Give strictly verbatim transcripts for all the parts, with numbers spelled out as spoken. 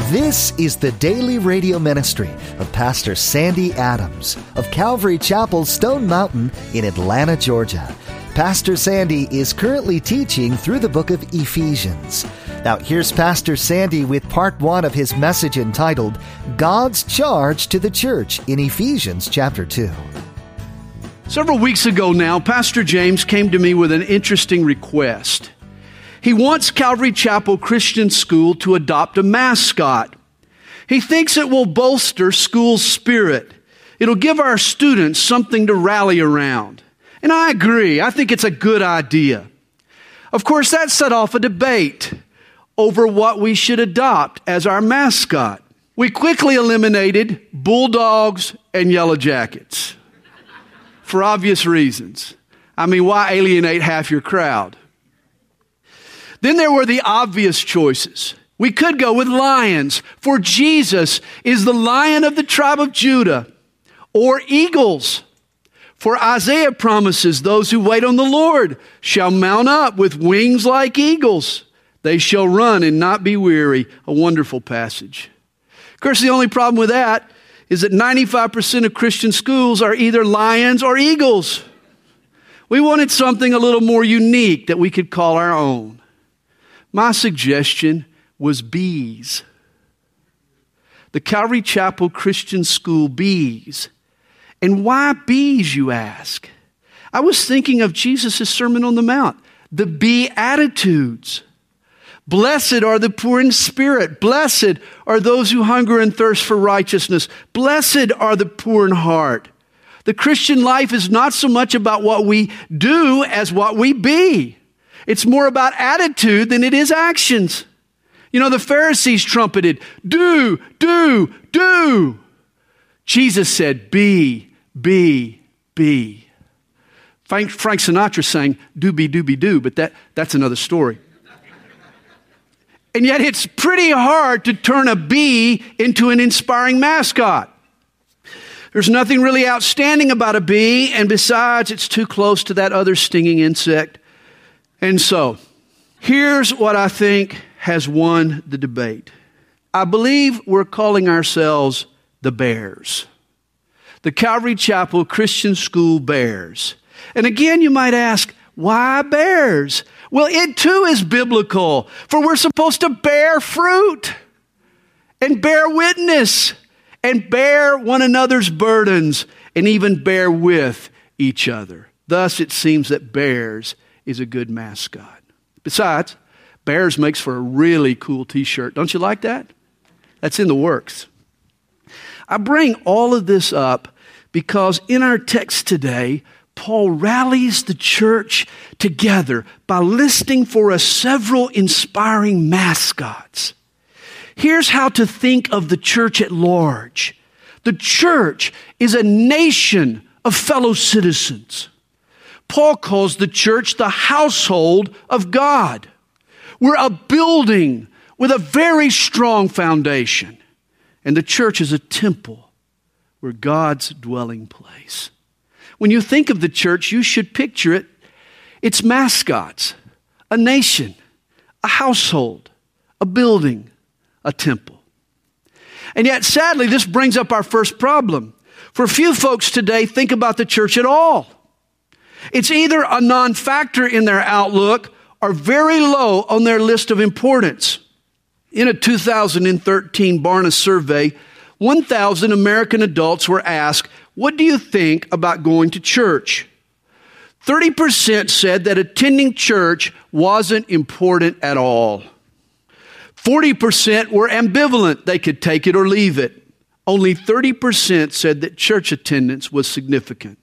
This is the daily radio ministry of Pastor Sandy Adams of Calvary Chapel, Stone Mountain in Atlanta, Georgia. Pastor Sandy is currently teaching through the book of Ephesians. Now, here's Pastor Sandy with part one of his message entitled, God's Charge to the Church in Ephesians chapter two. Several weeks ago now, Pastor James came to me with an interesting request. He wants Calvary Chapel Christian School to adopt a mascot. He thinks it will bolster school spirit. It'll give our students something to rally around. And I agree. I think it's a good idea. Of course, that set off a debate over what we should adopt as our mascot. We quickly eliminated Bulldogs and Yellow Jackets for obvious reasons. I mean, why alienate half your crowd? Then there were the obvious choices. We could go with lions, for Jesus is the Lion of the tribe of Judah. Or eagles, for Isaiah promises those who wait on the Lord shall mount up with wings like eagles. They shall run and not be weary. A wonderful passage. Of course, the only problem with that is that ninety-five percent of Christian schools are either lions or eagles. We wanted something a little more unique that we could call our own. My suggestion was bees. The Calvary Chapel Christian School bees. And why bees, you ask? I was thinking of Jesus' Sermon on the Mount, the Beatitudes. Blessed are the poor in spirit. Blessed are those who hunger and thirst for righteousness. Blessed are the poor in heart. The Christian life is not so much about what we do as what we be. It's more about attitude than it is actions. You know, the Pharisees trumpeted, do, do, do. Jesus said, be, be, be. Frank, Frank Sinatra sang, doobie, doobie, do, but that, that's another story. And yet it's pretty hard to turn a bee into an inspiring mascot. There's nothing really outstanding about a bee, and besides, it's too close to that other stinging insect. And so, here's what I think has won the debate. I believe we're calling ourselves the Bears. The Calvary Chapel Christian School Bears. And again, you might ask, why bears? Well, it too is biblical, for we're supposed to bear fruit and bear witness and bear one another's burdens and even bear with each other. Thus, it seems that bears is a good mascot. Besides, Bears makes for a really cool t-shirt. Don't you like that? That's in the works. I bring all of this up because in our text today, Paul rallies the church together by listing for us several inspiring mascots. Here's how to think of the church at large. The church is a nation of fellow citizens. Paul calls the church the household of God. We're a building with a very strong foundation. And the church is a temple. We're God's dwelling place. When you think of the church, you should picture it. Its mascots, a nation, a household, a building, a temple. And yet, sadly, this brings up our first problem. For few folks today think about the church at all. It's either a non-factor in their outlook or very low on their list of importance. In a two thousand thirteen Barna survey, one thousand American adults were asked, what do you think about going to church? thirty percent said that attending church wasn't important at all. forty percent were ambivalent. They could take it or leave it. Only thirty percent said that church attendance was significant.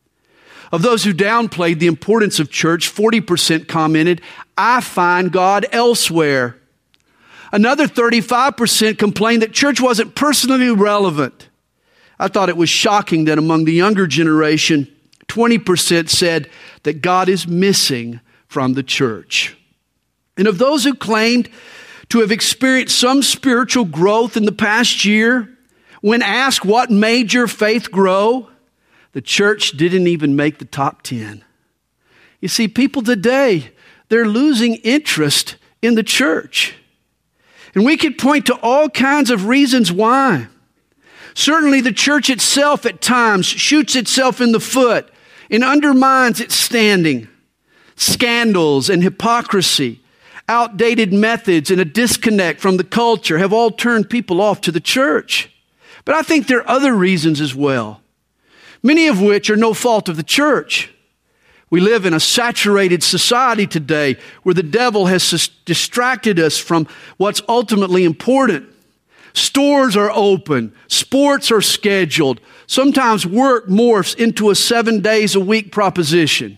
Of those who downplayed the importance of church, forty percent commented, I find God elsewhere. Another thirty-five percent complained that church wasn't personally relevant. I thought it was shocking that among the younger generation, twenty percent said that God is missing from the church. And of those who claimed to have experienced some spiritual growth in the past year, when asked what made your faith grow, the church didn't even make the top ten. You see, people today, they're losing interest in the church. And we could point to all kinds of reasons why. Certainly the church itself at times shoots itself in the foot and undermines its standing. Scandals and hypocrisy, outdated methods, and a disconnect from the culture have all turned people off to the church. But I think there are other reasons as well, many of which are no fault of the church. We live in a saturated society today where the devil has distracted us from what's ultimately important. Stores are open. Sports are scheduled. Sometimes work morphs into a seven days a week proposition.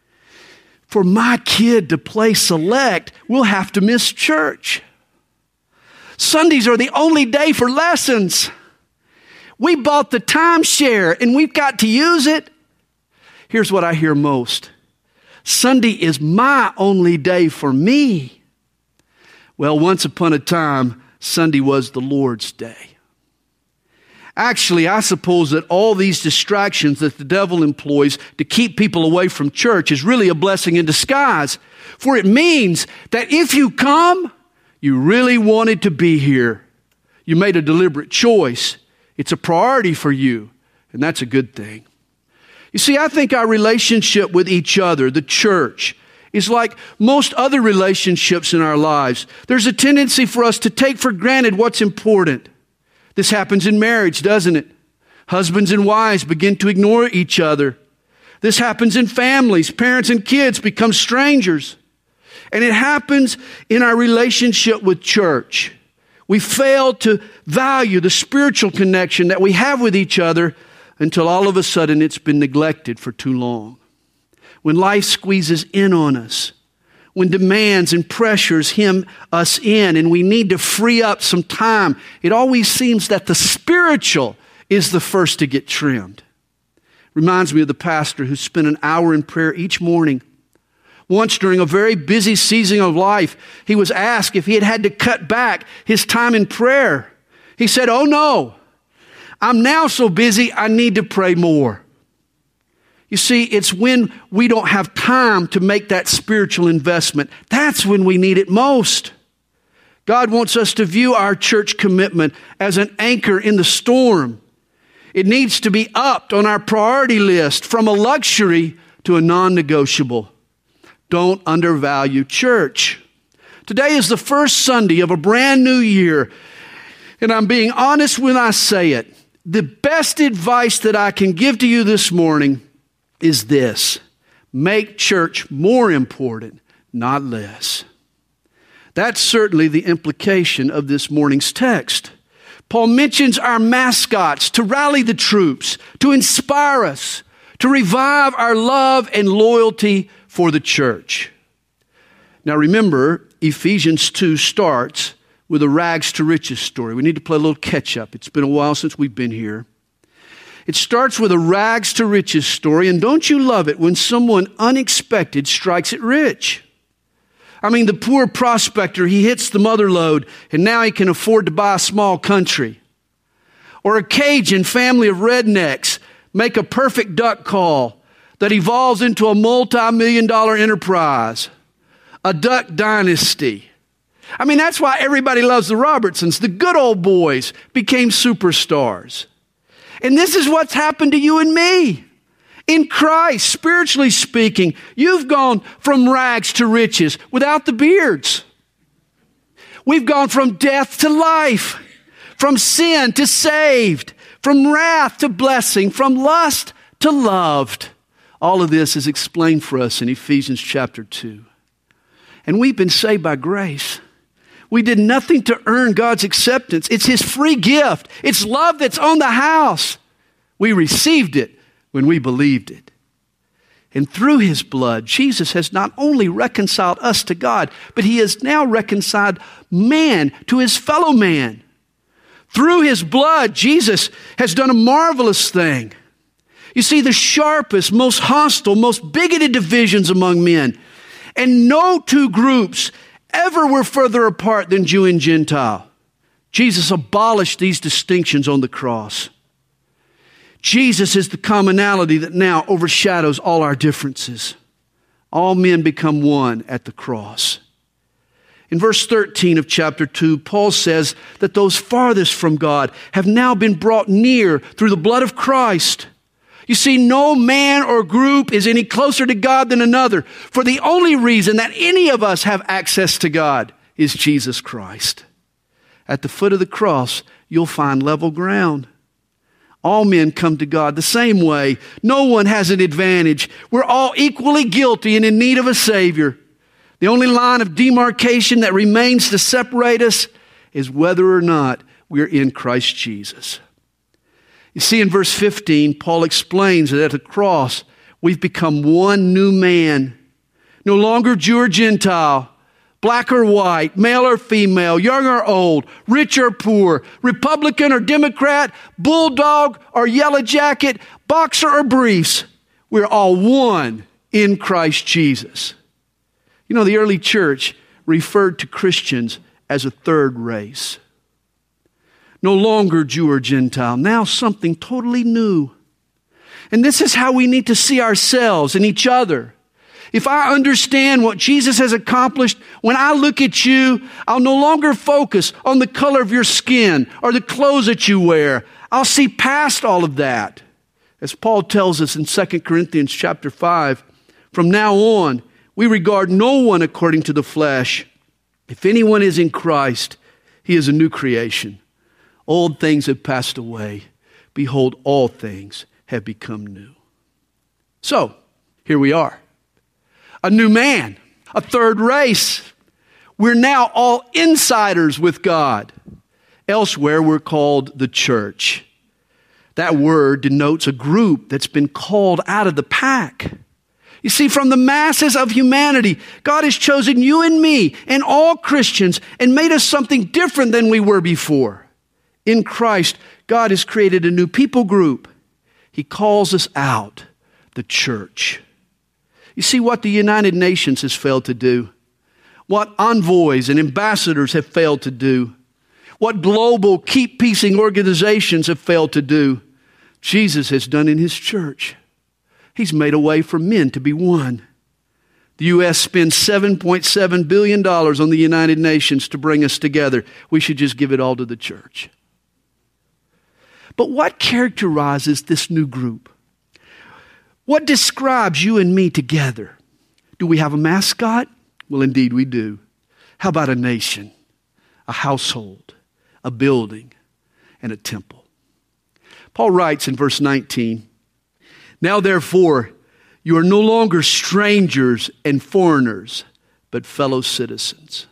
For my kid to play select, we'll have to miss church. Sundays are the only day for lessons. We bought the timeshare and we've got to use it. Here's what I hear most. Sunday is my only day for me. Well, once upon a time, Sunday was the Lord's day. Actually, I suppose that all these distractions that the devil employs to keep people away from church is really a blessing in disguise. For it means that if you come, you really wanted to be here. You made a deliberate choice. It's a priority for you, and that's a good thing. You see, I think our relationship with each other, the church, is like most other relationships in our lives. There's a tendency for us to take for granted what's important. This happens in marriage, doesn't it? Husbands and wives begin to ignore each other. This happens in families. Parents and kids become strangers. And it happens in our relationship with church. We fail to value the spiritual connection that we have with each other until all of a sudden it's been neglected for too long. When life squeezes in on us, when demands and pressures hem us in and we need to free up some time, it always seems that the spiritual is the first to get trimmed. Reminds me of the pastor who spent an hour in prayer each morning. Once during a very busy season of life, he was asked if he had had to cut back his time in prayer. He said, "Oh no, I'm now so busy I need to pray more." You see, it's when we don't have time to make that spiritual investment. That's when we need it most. God wants us to view our church commitment as an anchor in the storm. It needs to be upped on our priority list from a luxury to a non-negotiable. Don't undervalue church. Today is the first Sunday of a brand new year, and I'm being honest when I say it. The best advice that I can give to you this morning is this: make church more important, not less. That's certainly the implication of this morning's text. Paul mentions our mascots to rally the troops, to inspire us, to revive our love and loyalty for the church. Now remember, Ephesians two starts with a rags to riches story. We need to play a little catch up. It's been a while since we've been here. It starts with a rags to riches story, and don't you love it when someone unexpected strikes it rich? I mean, the poor prospector, he hits the mother lode, and now he can afford to buy a small country. Or a Cajun family of rednecks make a perfect duck call that evolves into a multi-million dollar enterprise, a duck dynasty. I mean, that's why everybody loves the Robertsons. The good old boys became superstars. And this is what's happened to you and me. In Christ, spiritually speaking, you've gone from rags to riches without the beards. We've gone from death to life, from sin to saved, from wrath to blessing, from lust to loved. All of this is explained for us in Ephesians chapter two. And we've been saved by grace. We did nothing to earn God's acceptance. It's His free gift. It's love that's on the house. We received it when we believed it. And through His blood, Jesus has not only reconciled us to God, but He has now reconciled man to his fellow man. Through His blood, Jesus has done a marvelous thing. You see, the sharpest, most hostile, most bigoted divisions among men, and no two groups ever were further apart than Jew and Gentile. Jesus abolished these distinctions on the cross. Jesus is the commonality that now overshadows all our differences. All men become one at the cross. In verse thirteen of chapter two, Paul says that those farthest from God have now been brought near through the blood of Christ. You see, no man or group is any closer to God than another, for the only reason that any of us have access to God is Jesus Christ. At the foot of the cross, you'll find level ground. All men come to God the same way. No one has an advantage. We're all equally guilty and in need of a Savior. The only line of demarcation that remains to separate us is whether or not we're in Christ Jesus. You see, in verse fifteen, Paul explains that at the cross, we've become one new man. No longer Jew or Gentile, black or white, male or female, young or old, rich or poor, Republican or Democrat, bulldog or yellow jacket, boxer or briefs. We're all one in Christ Jesus. You know, the early church referred to Christians as a third race. No longer Jew or Gentile, now something totally new. And this is how we need to see ourselves and each other. If I understand what Jesus has accomplished, when I look at you, I'll no longer focus on the color of your skin or the clothes that you wear. I'll see past all of that. As Paul tells us in Second Corinthians chapter five, from now on, we regard no one according to the flesh. If anyone is in Christ, he is a new creation. Old things have passed away. Behold, all things have become new. So, here we are. A new man, a third race. We're now all insiders with God. Elsewhere, we're called the church. That word denotes a group that's been called out of the pack. You see, from the masses of humanity, God has chosen you and me and all Christians and made us something different than we were before. In Christ, God has created a new people group. He calls us out, the church. You see what the United Nations has failed to do, what envoys and ambassadors have failed to do, what global keep-piecing organizations have failed to do, Jesus has done in His church. He's made a way for men to be one. The U S spends seven point seven billion dollars on the United Nations to bring us together. We should just give it all to the church. But what characterizes this new group? What describes you and me together? Do we have a mascot? Well, indeed we do. How about a nation, a household, a building, and a temple? Paul writes in verse nineteen, now therefore, you are no longer strangers and foreigners, but fellow citizens.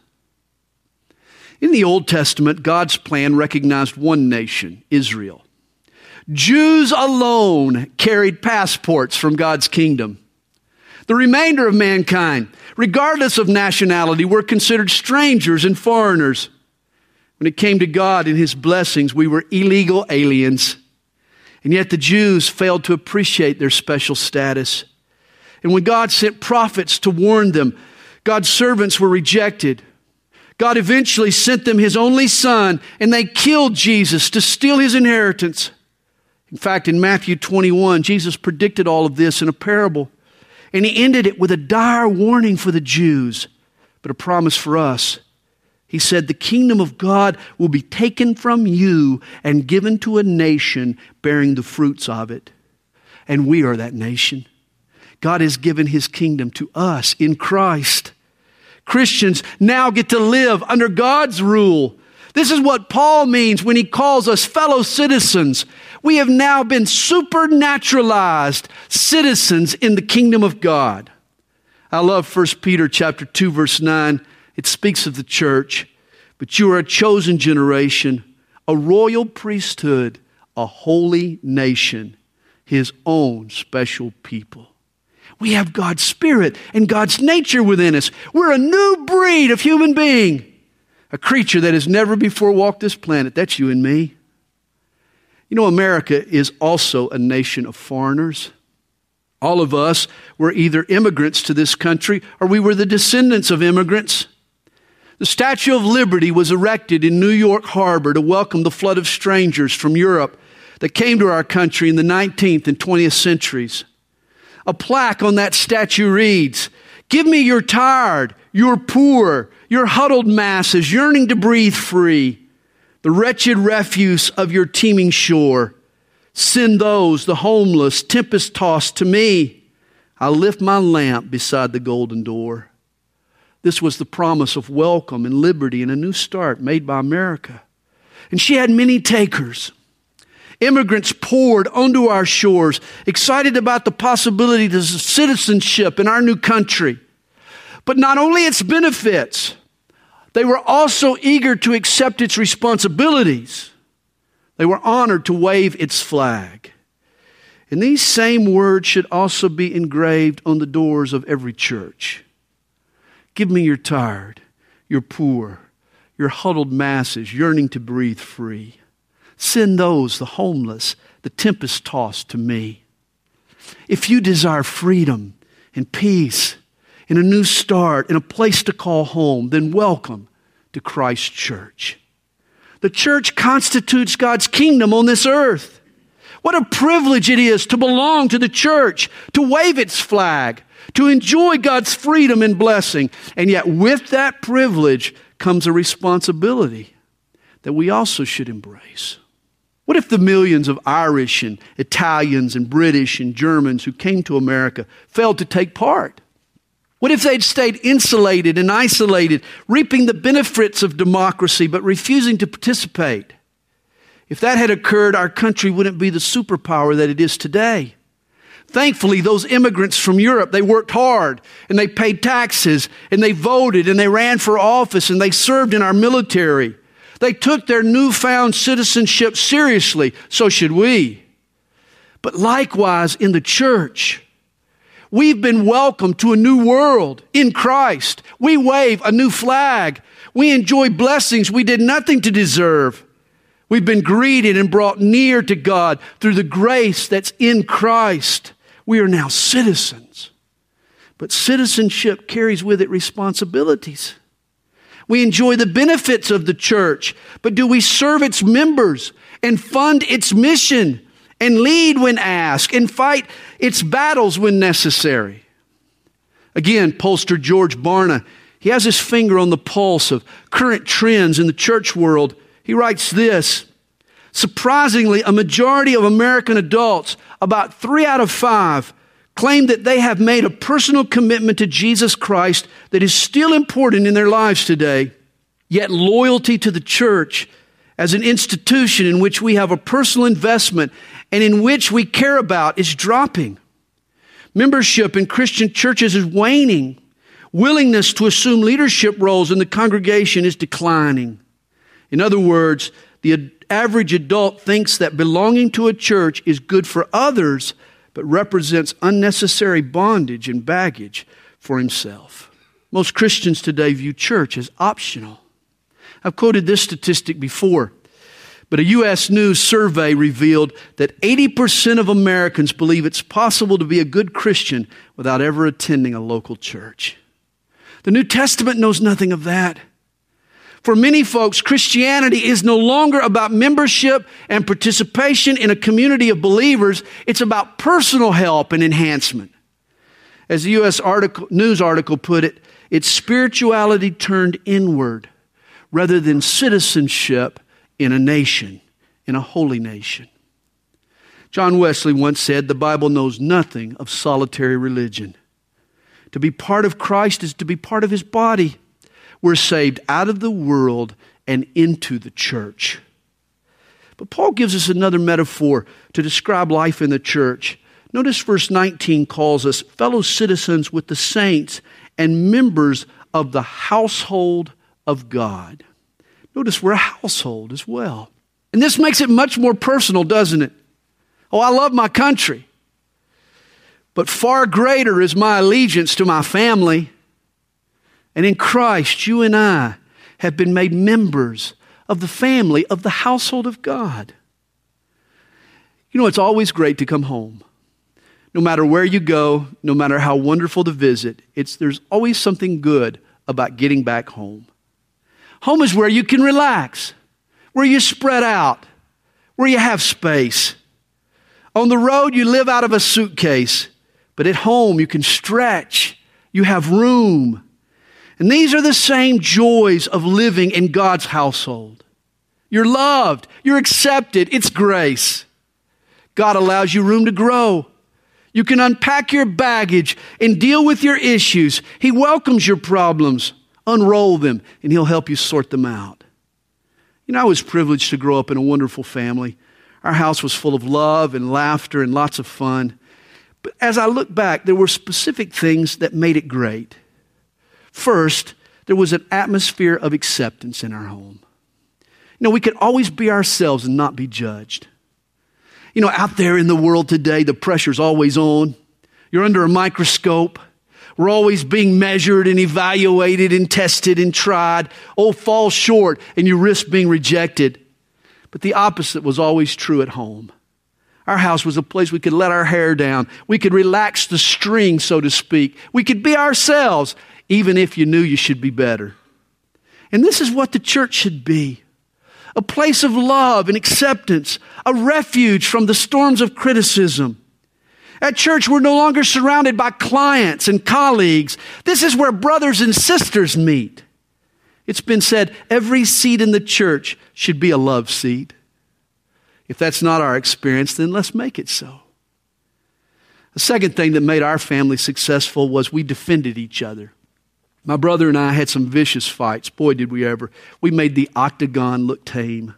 In the Old Testament, God's plan recognized one nation, Israel. Jews alone carried passports from God's kingdom. The remainder of mankind, regardless of nationality, were considered strangers and foreigners. When it came to God and His blessings, we were illegal aliens. And yet the Jews failed to appreciate their special status. And when God sent prophets to warn them, God's servants were rejected. God eventually sent them His only Son, and they killed Jesus to steal His inheritance. In fact, in Matthew twenty-one, Jesus predicted all of this in a parable. And He ended it with a dire warning for the Jews, but a promise for us. He said, the kingdom of God will be taken from you and given to a nation bearing the fruits of it. And we are that nation. God has given His kingdom to us in Christ. Christians now get to live under God's rule. This is what Paul means when he calls us fellow citizens. We have now been supernaturalized citizens in the kingdom of God. I love First Peter chapter two, verse nine. It speaks of the church. But you are a chosen generation, a royal priesthood, a holy nation, His own special people. We have God's Spirit and God's nature within us. We're a new breed of human being, a creature that has never before walked this planet. That's you and me. You know, America is also a nation of foreigners. All of us were either immigrants to this country or we were the descendants of immigrants. The Statue of Liberty was erected in New York Harbor to welcome the flood of strangers from Europe that came to our country in the nineteenth and twentieth centuries. A plaque on that statue reads, "Give me your tired, your poor, your huddled masses yearning to breathe free, the wretched refuse of your teeming shore. Send those, the homeless, tempest-tossed, to me. I'll lift my lamp beside the golden door. This was the promise of welcome and liberty and a new start made by America. And she had many takers. Immigrants poured onto our shores, excited about the possibility of citizenship in our new country. But not only its benefits, they were also eager to accept its responsibilities. They were honored to wave its flag. And these same words should also be engraved on the doors of every church. Give me your tired, your poor, your huddled masses yearning to breathe free. Send those, the homeless, the tempest-tossed, to me. If you desire freedom and peace and a new start and a place to call home, then welcome to Christ Church. The church constitutes God's kingdom on this earth. What a privilege it is to belong to the church, to wave its flag, to enjoy God's freedom and blessing. And yet with that privilege comes a responsibility that we also should embrace. What if the millions of Irish and Italians and British and Germans who came to America failed to take part? What if they'd stayed insulated and isolated, reaping the benefits of democracy but refusing to participate? If that had occurred, our country wouldn't be the superpower that it is today. Thankfully, those immigrants from Europe, they worked hard and they paid taxes and they voted and they ran for office and they served in our military. They took their newfound citizenship seriously. So should we. But likewise in the church, we've been welcomed to a new world in Christ. We wave a new flag. We enjoy blessings we did nothing to deserve. We've been greeted and brought near to God through the grace that's in Christ. We are now citizens. But citizenship carries with it responsibilities. We enjoy the benefits of the church, but do we serve its members and fund its mission and lead when asked and fight its battles when necessary? Again, pollster George Barna, he has his finger on the pulse of current trends in the church world. He writes this: surprisingly, a majority of American adults, about three out of five, claim that they have made a personal commitment to Jesus Christ that is still important in their lives today. Yet loyalty to the church as an institution in which we have a personal investment and in which we care about is dropping. Membership in Christian churches is waning. Willingness to assume leadership roles in the congregation is declining. In other words, the average adult thinks that belonging to a church is good for others, but represents unnecessary bondage and baggage for himself. Most Christians today view church as optional. I've quoted this statistic before, but a U S News survey revealed that eighty percent of Americans believe it's possible to be a good Christian without ever attending a local church. The New Testament knows nothing of that. For many folks, Christianity is no longer about membership and participation in a community of believers. It's about personal help and enhancement. As the U S article, news article put it, it's spirituality turned inward rather than citizenship in a nation, in a holy nation. John Wesley once said, the Bible knows nothing of solitary religion. To be part of Christ is to be part of His body. We're saved out of the world and into the church. But Paul gives us another metaphor to describe life in the church. Notice verse nineteen calls us fellow citizens with the saints and members of the household of God. Notice we're a household as well. And this makes it much more personal, doesn't it? Oh, I love my country. But far greater is my allegiance to my family. And in Christ, you and I have been made members of the family, of the household of God. You know, it's always great to come home. No matter where you go, no matter how wonderful the visit, it's, there's always something good about getting back home. Home is where you can relax, where you spread out, where you have space. On the road, you live out of a suitcase, but at home, you can stretch. You have room. And these are the same joys of living in God's household. You're loved. You're accepted. It's grace. God allows you room to grow. You can unpack your baggage and deal with your issues. He welcomes your problems. Unroll them, and He'll help you sort them out. You know, I was privileged to grow up in a wonderful family. Our house was full of love and laughter and lots of fun. But as I look back, there were specific things that made it great. First, there was an atmosphere of acceptance in our home. You know, we could always be ourselves and not be judged. You know, out there in the world today, the pressure's always on. You're under a microscope. We're always being measured and evaluated and tested and tried. Oh, fall short and you risk being rejected. But the opposite was always true at home. Our house was a place we could let our hair down. We could relax the string, so to speak. We could be ourselves, even if you knew you should be better. And this is what the church should be. A place of love and acceptance, a refuge from the storms of criticism. At church, we're no longer surrounded by clients and colleagues. This is where brothers and sisters meet. It's been said every seat in the church should be a love seat. If that's not our experience, then let's make it so. The second thing that made our family successful was we defended each other. My brother and I had some vicious fights. Boy, did we ever. We made the octagon look tame.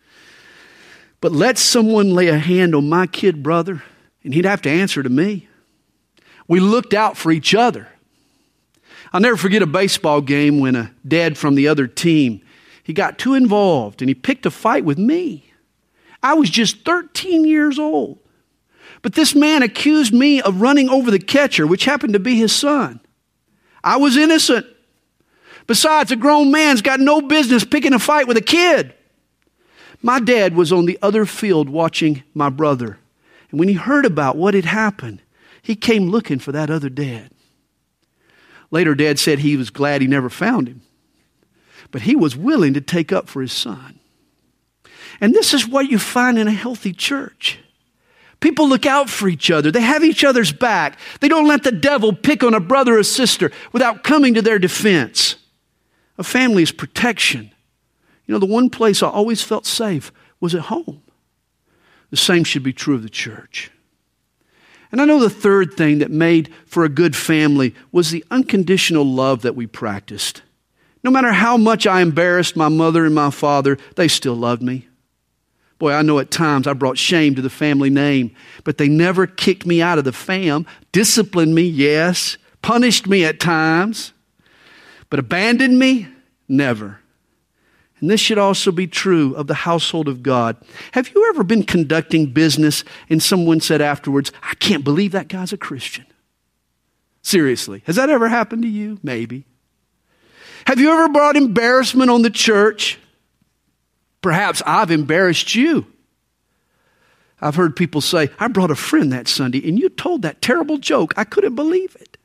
But let someone lay a hand on my kid brother, and he'd have to answer to me. We looked out for each other. I'll never forget a baseball game when a dad from the other team, he got too involved and he picked a fight with me. I was just thirteen years old. But this man accused me of running over the catcher, which happened to be his son. I was innocent. Besides, a grown man's got no business picking a fight with a kid. My dad was on the other field watching my brother. And when he heard about what had happened, he came looking for that other dad. Later, Dad said he was glad he never found him. But he was willing to take up for his son. And this is what you find in a healthy church. People look out for each other. They have each other's back. They don't let the devil pick on a brother or sister without coming to their defense. A family is protection. You know, the one place I always felt safe was at home. The same should be true of the church. And I know the third thing that made for a good family was the unconditional love that we practiced. No matter how much I embarrassed my mother and my father, they still loved me. Boy, I know at times I brought shame to the family name, but they never kicked me out of the fam, disciplined me, yes, punished me at times, but abandoned me, never. And this should also be true of the household of God. Have you ever been conducting business and someone said afterwards, I can't believe that guy's a Christian? Seriously, has that ever happened to you? Maybe. Have you ever brought embarrassment on the church? Perhaps I've embarrassed you. I've heard people say, I brought a friend that Sunday and you told that terrible joke. I couldn't believe it.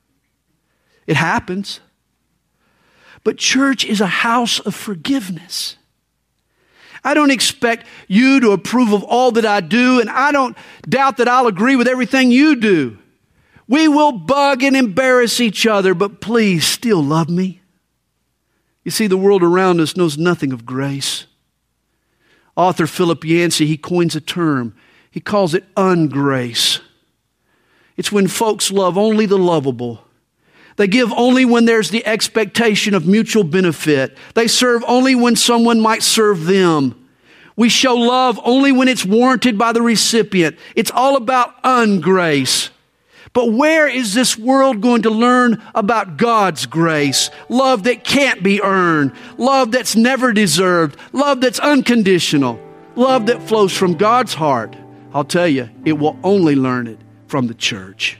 It happens. But church is a house of forgiveness. I don't expect you to approve of all that I do, and I don't doubt that I'll agree with everything you do. We will bug and embarrass each other, but please still love me. You see, the world around us knows nothing of grace. Author Philip Yancey, he coins a term. He calls it ungrace. It's when folks love only the lovable. They give only when there's the expectation of mutual benefit. They serve only when someone might serve them. We show love only when it's warranted by the recipient. It's all about ungrace. But where is this world going to learn about God's grace? Love that can't be earned. Love that's never deserved. Love that's unconditional. Love that flows from God's heart. I'll tell you, it will only learn it from the church.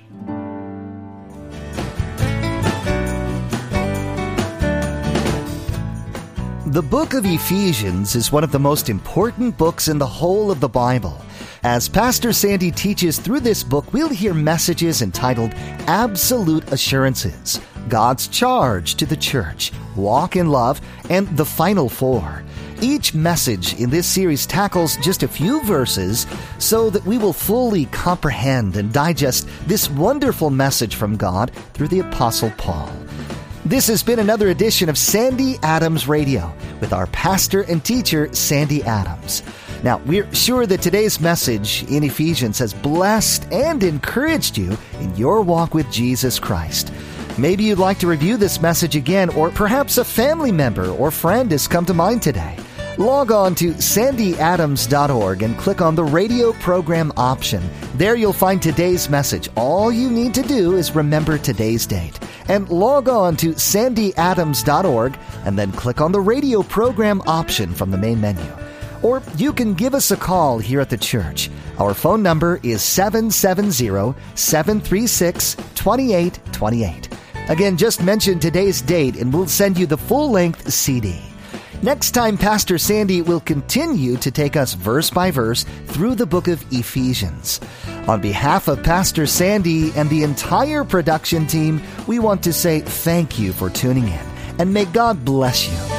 The book of Ephesians is one of the most important books in the whole of the Bible. As Pastor Sandy teaches through this book, we'll hear messages entitled Absolute Assurances, God's Charge to the Church, Walk in Love, and The Final Four. Each message in this series tackles just a few verses so that we will fully comprehend and digest this wonderful message from God through the Apostle Paul. This has been another edition of Sandy Adams Radio with our pastor and teacher, Sandy Adams. Now, we're sure that today's message in Ephesians has blessed and encouraged you in your walk with Jesus Christ. Maybe you'd like to review this message again, or perhaps a family member or friend has come to mind today. Log on to sandy adams dot org and click on the radio program option. There you'll find today's message. All you need to do is remember today's date. And log on to sandy adams dot org and then click on the radio program option from the main menu. Or you can give us a call here at the church. Our phone number is seven seven zero, seven three six, two eight two eight. Again, just mention today's date and we'll send you the full-length C D. Next time, Pastor Sandy will continue to take us verse by verse through the book of Ephesians. On behalf of Pastor Sandy and the entire production team, we want to say thank you for tuning in, and may God bless you.